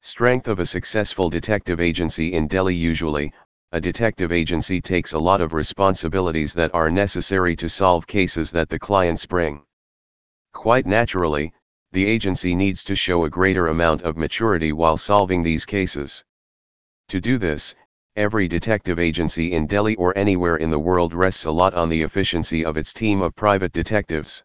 Strength of a successful detective agency in Delhi. Usually, a detective agency takes a lot of responsibilities that are necessary to solve cases that the clients bring. Quite naturally, the agency needs to show a greater amount of maturity while solving these cases. To do this, every detective agency in Delhi or anywhere in the world rests a lot on the efficiency of its team of private detectives.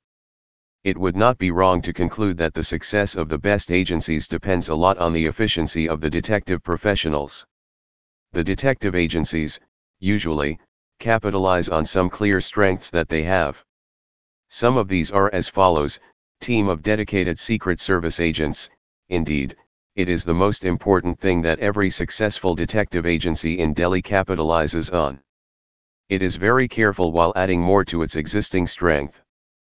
It would not be wrong to conclude that the success of the best agencies depends a lot on the efficiency of the detective professionals. The detective agencies, usually, capitalize on some clear strengths that they have. Some of these are as follows: team of dedicated Secret Service agents. Indeed, it is the most important thing that every successful detective agency in Delhi capitalizes on. It is very careful while adding more to its existing strength.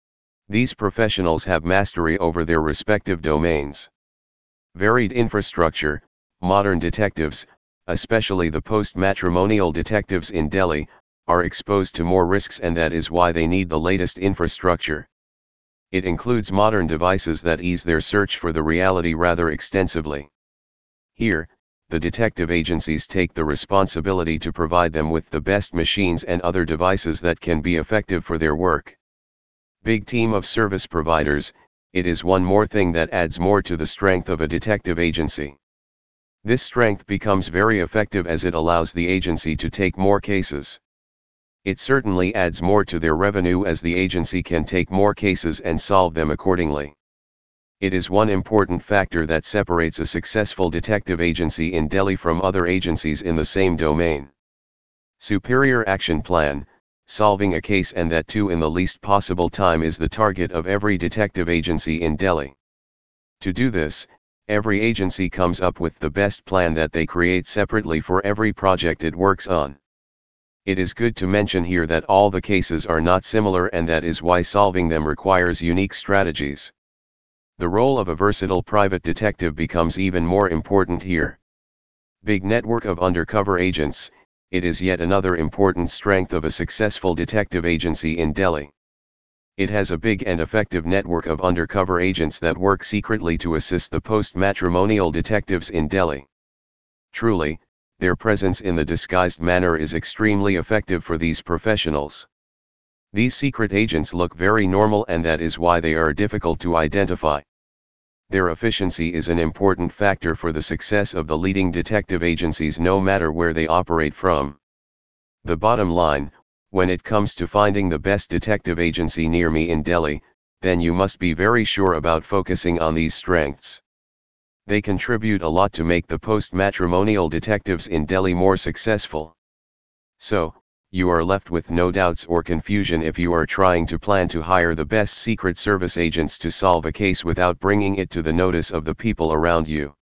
These professionals have mastery over their respective domains. Varied infrastructure. Modern detectives, especially the post-matrimonial detectives in Delhi, are exposed to more risks, and that is why they need the latest infrastructure. It includes modern devices that ease their search for the reality rather extensively. Here, the detective agencies take the responsibility to provide them with the best machines and other devices that can be effective for their work. Big team of service providers. It is one more thing that adds more to the strength of a detective agency. This strength becomes very effective as it allows the agency to take more cases. It certainly adds more to their revenue as the agency can take more cases and solve them accordingly. It is one important factor that separates a successful detective agency in Delhi from other agencies in the same domain. Superior action plan. Solving a case, and that too in the least possible time, is the target of every detective agency in Delhi. To do this, every agency comes up with the best plan that they create separately for every project it works on. It is good to mention here that all the cases are not similar, and that is why solving them requires unique strategies. The role of a versatile private detective becomes even more important here. Big network of undercover agents. It is yet another important strength of a successful detective agency in Delhi. It has a big and effective network of undercover agents that work secretly to assist the post-matrimonial detectives in Delhi. Truly, their presence in the disguised manner is extremely effective for these professionals. These secret agents look very normal, and that is why they are difficult to identify. Their efficiency is an important factor for the success of the leading detective agencies, no matter where they operate from. The bottom line, when it comes to finding the best detective agency near me in Delhi, then you must be very sure about focusing on these strengths. They contribute a lot to make the post-matrimonial detectives in Delhi more successful. So, you are left with no doubts or confusion if you are trying to plan to hire the best Secret Service agents to solve a case without bringing it to the notice of the people around you.